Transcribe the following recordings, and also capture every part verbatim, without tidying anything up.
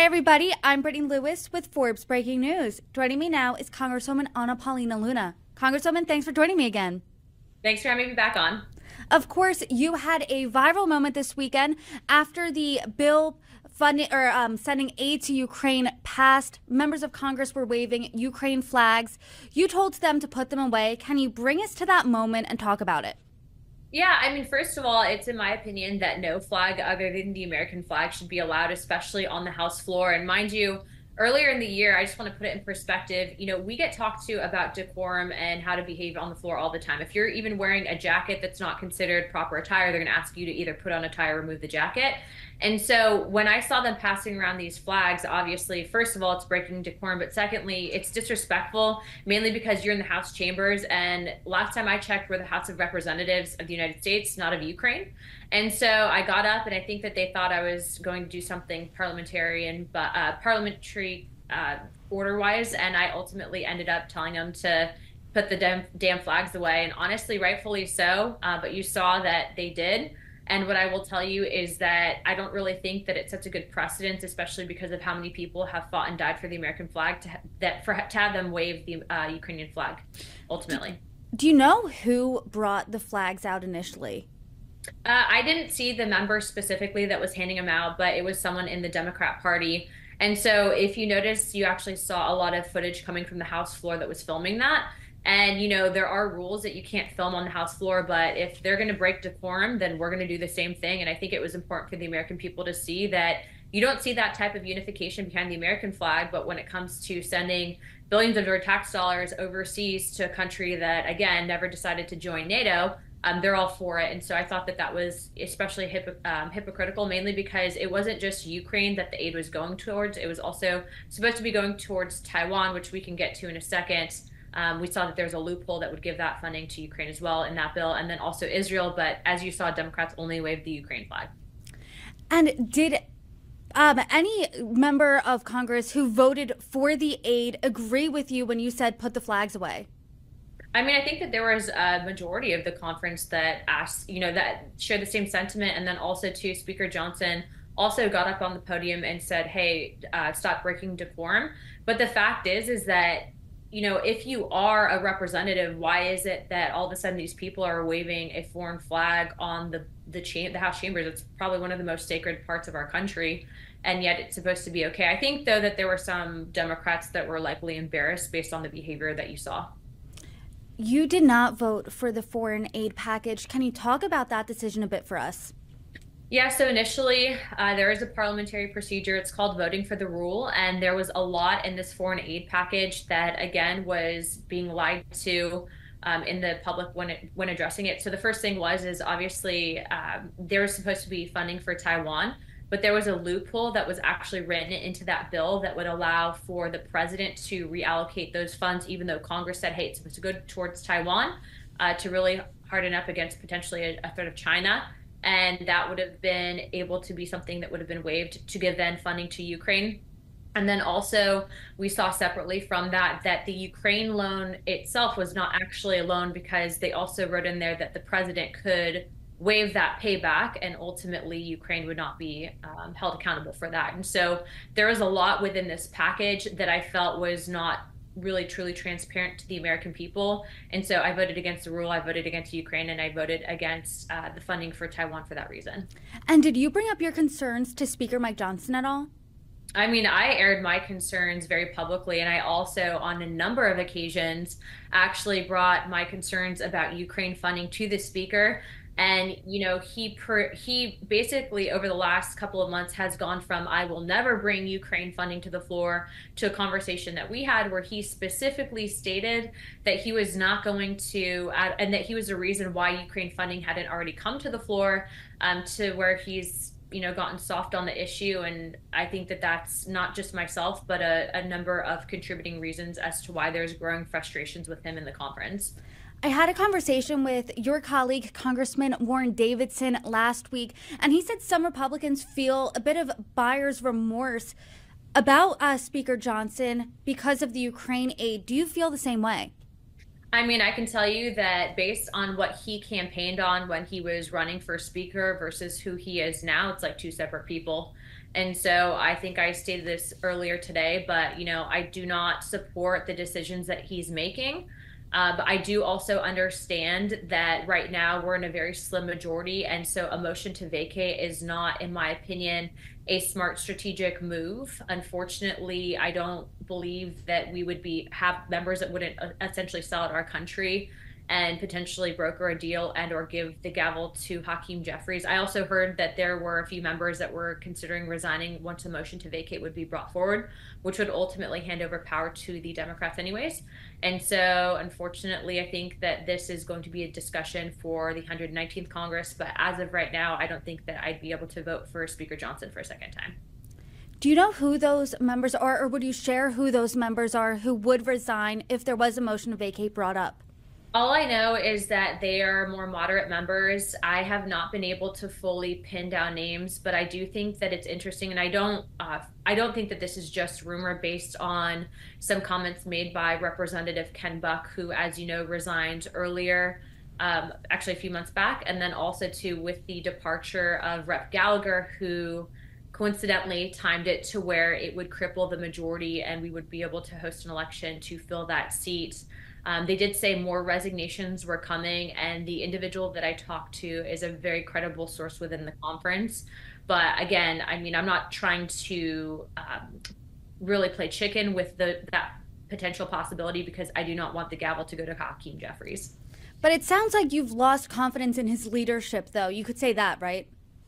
Hi, everybody. I'm Brittany Lewis with Forbes Breaking News. Joining me now is Congresswoman Ana Paulina Luna. Congresswoman, thanks for joining me again. Thanks for having me back on. Of course, you had a viral moment this weekend after the bill funding or um, sending aid to Ukraine passed. Members of Congress were waving Ukraine flags. You told them to put them away. Can you bring us to that moment and talk about it? Yeah, I mean, first of all, it's in my opinion that no flag other than the American flag should be allowed, especially on the House floor. And mind you, earlier in the year, I just want to put it in perspective. You know, we get talked to about decorum and how to behave on the floor all the time. If you're even wearing a jacket that's not considered proper attire, they're going to ask you to either put on a tie or remove the jacket. And so when I saw them passing around these flags, obviously, first of all, it's breaking decorum, but secondly, it's disrespectful, mainly because you're in the House chambers. And last time I checked, we're the House of Representatives of the United States, not of Ukraine. And so I got up, and I think that they thought I was going to do something parliamentarian, but uh, parliamentary uh, order-wise, and I ultimately ended up telling them to put the damn, damn flags away, and honestly, rightfully so. Uh, but you saw that they did. And what I will tell you is that I don't really think that it sets a good precedent, especially because of how many people have fought and died for the American flag, to ha- that for to have them wave the uh, Ukrainian flag, ultimately. Do you know who brought the flags out initially? Uh, I didn't see the member specifically that was handing them out, but it was someone in the Democrat Party. And so if you notice, you actually saw a lot of footage coming from the House floor that was filming that. And, you know, there are rules that you can't film on the House floor, but if they're going to break decorum, then we're going to do the same thing. And I think it was important for the American people to see that you don't see that type of unification behind the American flag, but when it comes to sending billions of your tax dollars overseas to a country that, again, never decided to join NATO, um, they're all for it. And so I thought that that was especially hip, um, hypocritical, mainly because it wasn't just Ukraine that the aid was going towards. It was also supposed to be going towards Taiwan, which we can get to in a second. Um, we saw that there's a loophole that would give that funding to Ukraine as well in that bill, and then also Israel. But as you saw, Democrats only waved the Ukraine flag. And did um, any member of Congress who voted for the aid agree with you when you said put the flags away? I mean, I think that there was a majority of the conference that asked, you know, that shared the same sentiment. And then also, too, Speaker Johnson also got up on the podium and said, hey, uh, stop breaking decorum. But the fact is, is that you know, if you are a representative, why is it that all of a sudden these people are waving a foreign flag on the the, cha- the House chambers? It's probably one of the most sacred parts of our country, and yet it's supposed to be okay. I think, though, that there were some Democrats that were likely embarrassed based on the behavior that you saw. You did not vote for the foreign aid package. Can you talk about that decision a bit for us? Yeah, so initially, uh, there is a parliamentary procedure. It's called voting for the rule. And there was a lot in this foreign aid package that, again, was being lied to um, in the public when it, when addressing it. So the first thing was, is obviously um, there was supposed to be funding for Taiwan, but there was a loophole that was actually written into that bill that would allow for the president to reallocate those funds, even though Congress said, hey, it's supposed to go towards Taiwan, uh, to really harden up against potentially a, a threat of China. And that would have been able to be something that would have been waived to give then funding to Ukraine. And then also we saw separately from that that the Ukraine loan itself was not actually a loan, because they also wrote in there that the president could waive that payback, and ultimately Ukraine would not be um, held accountable for that. And so there was a lot within this package that I felt was not really truly transparent to the American people. And so I voted against the rule, I voted against Ukraine, and I voted against uh, the funding for Taiwan for that reason. And did you bring up your concerns to Speaker Mike Johnson at all? I mean, I aired my concerns very publicly, and I also, on a number of occasions, actually brought my concerns about Ukraine funding to the speaker. And, you know, he per, he basically over the last couple of months has gone from I will never bring Ukraine funding to the floor to a conversation that we had where he specifically stated that he was not going to, uh, and that he was the reason why Ukraine funding hadn't already come to the floor, um, to where he's, you know, gotten soft on the issue. And I think that that's not just myself, but a, a number of contributing reasons as to why there's growing frustrations with him in the conference. I had a conversation with your colleague, Congressman Warren Davidson, last week, and he said some Republicans feel a bit of buyer's remorse about uh, Speaker Johnson because of the Ukraine aid. Do you feel the same way? I mean, I can tell you that based on what he campaigned on when he was running for speaker versus who he is now, it's like two separate people. And so I think I stated this earlier today, but you know, I do not support the decisions that he's making. Uh, but I do also understand that right now we're in a very slim majority. And so a motion to vacate is not, in my opinion, a smart strategic move. Unfortunately, I don't believe that we would be have members that wouldn't uh, essentially sell out our country and potentially broker a deal and or give the gavel to Hakeem Jeffries. I also heard that there were a few members that were considering resigning once a motion to vacate would be brought forward, which would ultimately hand over power to the Democrats anyways. And so unfortunately, I think that this is going to be a discussion for the one hundred nineteenth Congress. But as of right now, I don't think that I'd be able to vote for Speaker Johnson for a second time. Do you know who those members are, or would you share who those members are who would resign if there was a motion to vacate brought up? All I know is that they are more moderate members. I have not been able to fully pin down names, but I do think that it's interesting, and I don't, uh, I don't think that this is just rumor based on some comments made by Representative Ken Buck, who, as you know, resigned earlier, um, actually a few months back, and then also too with the departure of Rep Gallagher, who coincidentally timed it to where it would cripple the majority, and we would be able to host an election to fill that seat. Um, they did say more resignations were coming, and the individual that I talked to is a very credible source within the conference. But again, I mean, I'm not trying to um, really play chicken with the that potential possibility because I do not want the gavel to go to Hakeem Jeffries. But it sounds like you've lost confidence in his leadership, though. You could say that, right?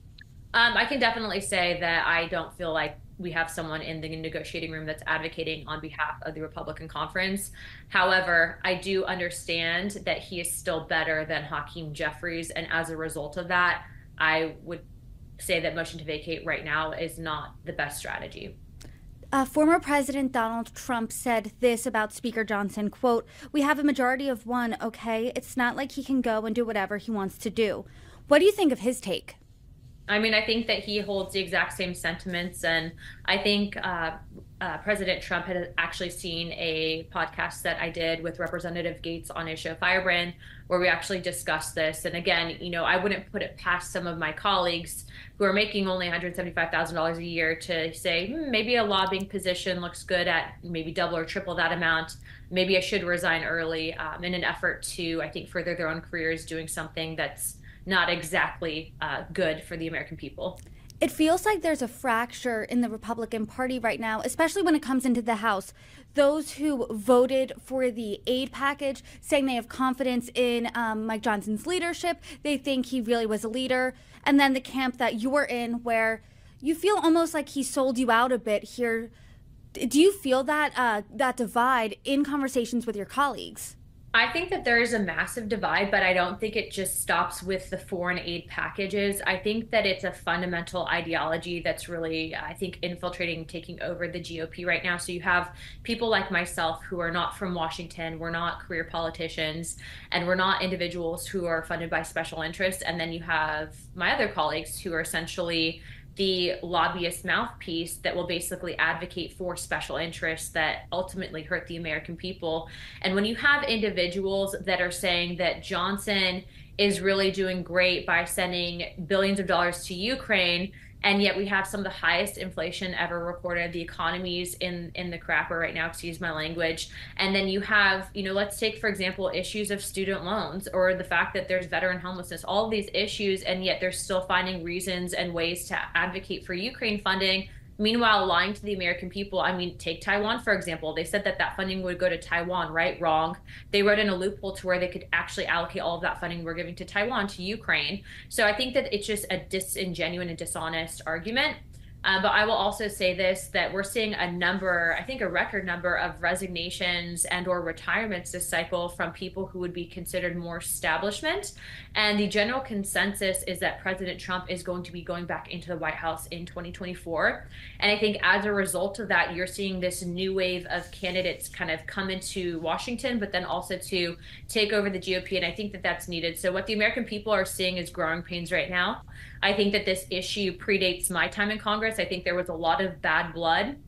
Um, I can definitely say that I don't feel like we have someone in the negotiating room that's advocating on behalf of the Republican conference. However, I do understand that he is still better than Hakeem Jeffries. And as a result of that, I would say that motion to vacate right now is not the best strategy. Uh, former President Donald Trump said this about Speaker Johnson, quote, "We have a majority of one, okay? It's not like he can go and do whatever he wants to do." What do you think of his take? I mean, I think that he holds the exact same sentiments. And I think uh, uh, President Trump had actually seen a podcast that I did with Representative Gates on his show Firebrand, where we actually discussed this. And again, you know, I wouldn't put it past some of my colleagues who are making only one hundred seventy-five thousand dollars a year to say, hmm, maybe a lobbying position looks good at maybe double or triple that amount. Maybe I should resign early um, in an effort to, I think, further their own careers doing something that's not exactly uh, good for the American people. It feels like there's a fracture in the Republican Party right now, especially when it comes into the House. Those who voted for the aid package saying they have confidence in um, Mike Johnson's leadership. They think he really was a leader. And then the camp that you're in where you feel almost like he sold you out a bit here. Do you feel that uh, that divide in conversations with your colleagues? I think that there is a massive divide, but I don't think it just stops with the foreign aid packages. I think that it's a fundamental ideology that's really, I think, infiltrating, taking over the G O P right now. So you have people like myself who are not from Washington, we're not career politicians, and we're not individuals who are funded by special interests. And then you have my other colleagues who are essentially the lobbyist mouthpiece that will basically advocate for special interests that ultimately hurt the American people. And when you have individuals that are saying that Johnson is really doing great by sending billions of dollars to Ukraine, and yet we have some of the highest inflation ever recorded, the economy's in in the crapper right now, excuse my language. And then you have, you know, let's take, for example, issues of student loans or the fact that there's veteran homelessness, all of these issues, and yet they're still finding reasons and ways to advocate for Ukraine funding. Meanwhile, lying to the American people. I mean, take Taiwan, for example. They said that that funding would go to Taiwan, right? Wrong. They wrote in a loophole to where they could actually allocate all of that funding we're giving to Taiwan, to Ukraine. So I think that it's just a disingenuous and dishonest argument. Uh, but I will also say this, that we're seeing a number, I think a record number of resignations and or retirements this cycle from people who would be considered more establishment. And the general consensus is that President Trump is going to be going back into the White House in twenty twenty-four. And I think as a result of that, you're seeing this new wave of candidates kind of come into Washington, but then also to take over the G O P. And I think that that's needed. So what the American people are seeing is growing pains right now. I think that this issue predates my time in Congress. I think there was a lot of bad blood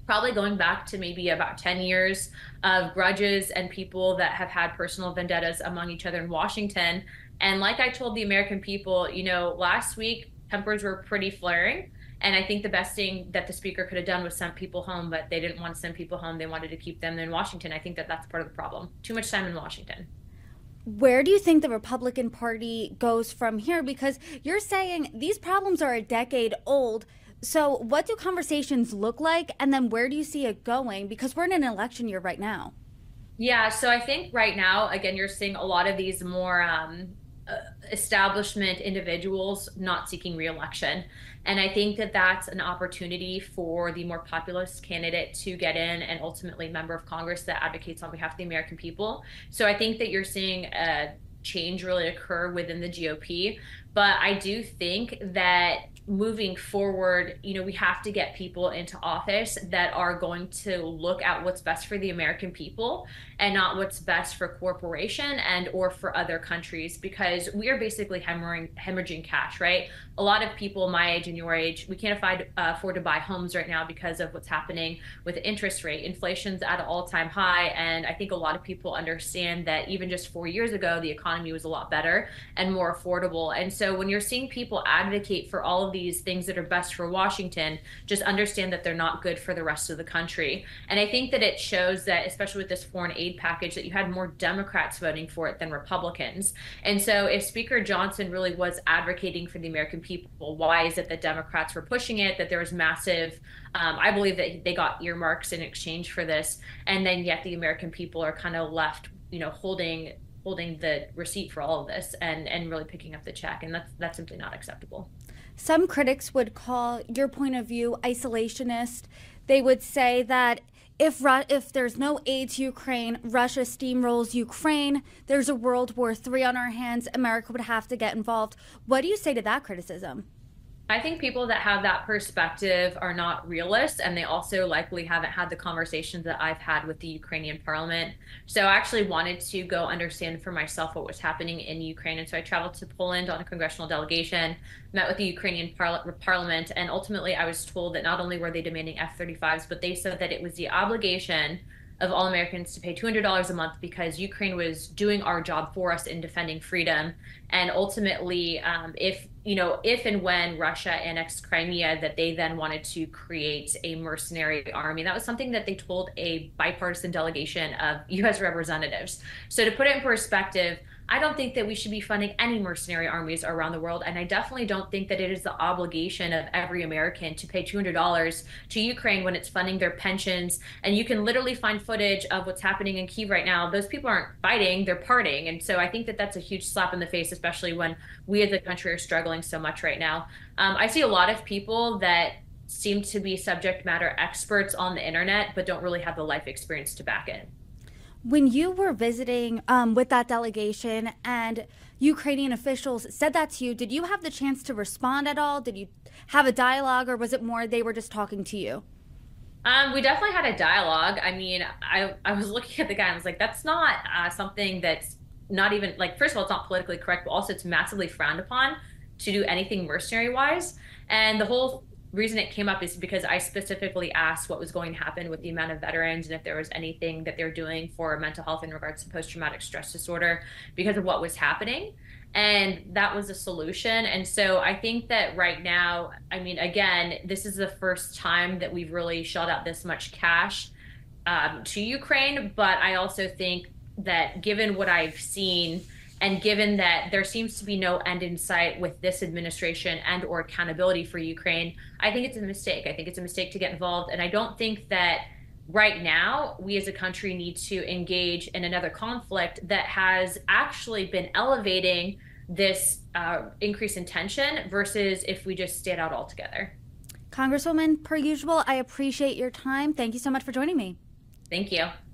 probably going back to maybe about ten years of grudges and people that have had personal vendettas among each other in Washington. And like I told the American people, you know, last week tempers were pretty flaring. And I think the best thing that the speaker could have done was send people home, but they didn't want to send people home. They wanted to keep them in Washington. I think that that's part of the problem. Too much time in Washington. Where do you think the Republican Party goes from here? Because you're saying these problems are a decade old. So what do conversations look like? And then where do you see it going? Because we're in an election year right now. Yeah, so I think right now, again, you're seeing a lot of these more um, uh, establishment individuals not seeking reelection. And I think that that's an opportunity for the more populist candidate to get in and ultimately member of Congress that advocates on behalf of the American people. So I think that you're seeing a change really occur within the G O P. But I do think that moving forward, you know, we have to get people into office that are going to look at what's best for the American people and not what's best for corporation and or for other countries, because we are basically hemorrhaging, hemorrhaging cash, right? A lot of people my age and your age, we can't afford, uh, afford to buy homes right now because of what's happening with the interest rate. Inflation's at an all-time high, and I think a lot of people understand that even just four years ago, the economy was a lot better and more affordable. And so when you're seeing people advocate for all of these things that are best for Washington, just understand that they're not good for the rest of the country. And I think that it shows that, especially with this foreign aid package, that you had more Democrats voting for it than Republicans. And so if Speaker Johnson really was advocating for the American people, why is it that Democrats were pushing it, that there was massive, um, I believe that they got earmarks in exchange for this, and then yet the American people are kind of left, you know, holding holding the receipt for all of this and, and really picking up the check. And that's that's simply not acceptable. Some critics would call your point of view isolationist. They would say that if Ru- if there's no aid to Ukraine, Russia steamrolls Ukraine, there's a World War Three on our hands, America would have to get involved. What do you say to that criticism? I think people that have that perspective are not realists, and they also likely haven't had the conversations that I've had with the Ukrainian parliament. So I actually wanted to go understand for myself what was happening in Ukraine. And so I traveled to Poland on a congressional delegation, met with the Ukrainian par- parliament, and ultimately I was told that not only were they demanding F thirty-fives, but they said that it was the obligation of all Americans to pay two hundred dollars a month because Ukraine was doing our job for us in defending freedom. And ultimately, um, if you know, if and when Russia annexed Crimea, that they then wanted to create a mercenary army. That was something that they told a bipartisan delegation of U S representatives. So to put it in perspective, I don't think that we should be funding any mercenary armies around the world. And I definitely don't think that it is the obligation of every American to pay two hundred dollars to Ukraine when it's funding their pensions. And you can literally find footage of what's happening in Kyiv right now. Those people aren't fighting, they're partying. And so I think that that's a huge slap in the face, especially when we as a country are struggling so much right now. Um, I see a lot of people that seem to be subject matter experts on the internet, but don't really have the life experience to back it. When you were visiting um, with that delegation and Ukrainian officials said that to you, did you have the chance to respond at all? Did you have a dialogue, or was it more they were just talking to you? Um, we definitely had a dialogue. I mean, I, I was looking at the guy and I was like, that's not uh, something that's not even, like, first of all, it's not politically correct, but also it's massively frowned upon to do anything mercenary wise. And the whole reason it came up is because I specifically asked what was going to happen with the amount of veterans and if there was anything that they're doing for mental health in regards to post-traumatic stress disorder because of what was happening. And that was a solution. And so I think that right now, I mean, again, this is the first time that we've really shelled out this much cash um, to Ukraine. But I also think that given what I've seen, and given that there seems to be no end in sight with this administration and or accountability for Ukraine, I think it's a mistake. I think it's a mistake to get involved. And I don't think that right now we as a country need to engage in another conflict that has actually been elevating this uh, increase in tension versus if we just stayed out altogether. Congresswoman, per usual, I appreciate your time. Thank you so much for joining me. Thank you.